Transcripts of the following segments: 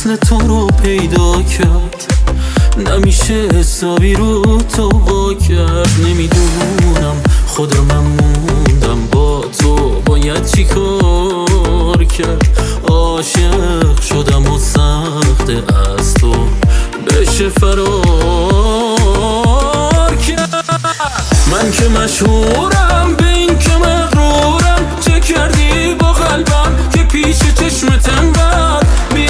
مثل تو رو پیدا کرد، نمیشه حسابی رو تو وا کرد. نمیدونم خود رو من موندم با تو، باید چی کار کرد. عاشق شدم و سخته از تو بشه فرار کرد. من که مشهورم به این که مغرورم، چه کردی با قلبم که پیش چشمت انقدر بی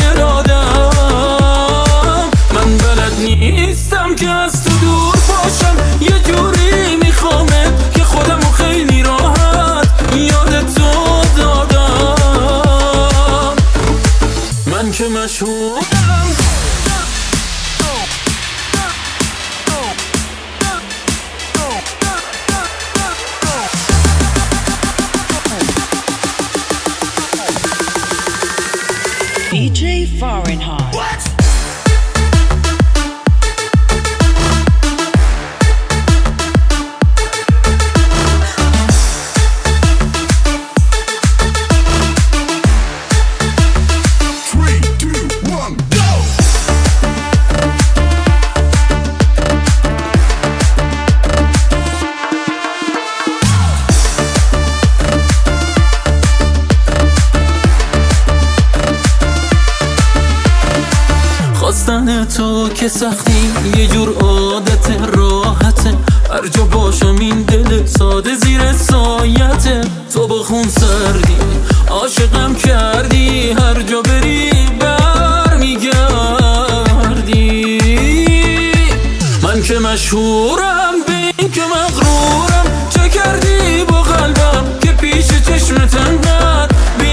ارادم. من بلد نیستم که از تو دور باشم، یه جوری میخوامت که خودمو خیلی راحت یاد تو دادم. من که مشهورم DJ Fahrenheit. What? خواستن تو که سختی یه جور عادت راحته، هر جا باشم این دل ساده زیر سایته. تو با خون سردی عاشقم کردی، هر جا بری بر میگردی. من که مشهورم به این که مغرورم، چه کردی با قلبم که پیش چشمت انقدر بی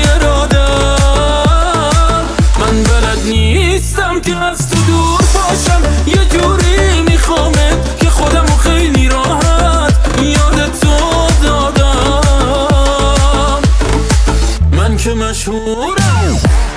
ارادم. من بلد نیستم که از تو دور باشم، یه جوری میخوامت که خودمو خیلی راحت یاد تو دادم. من که مشهورم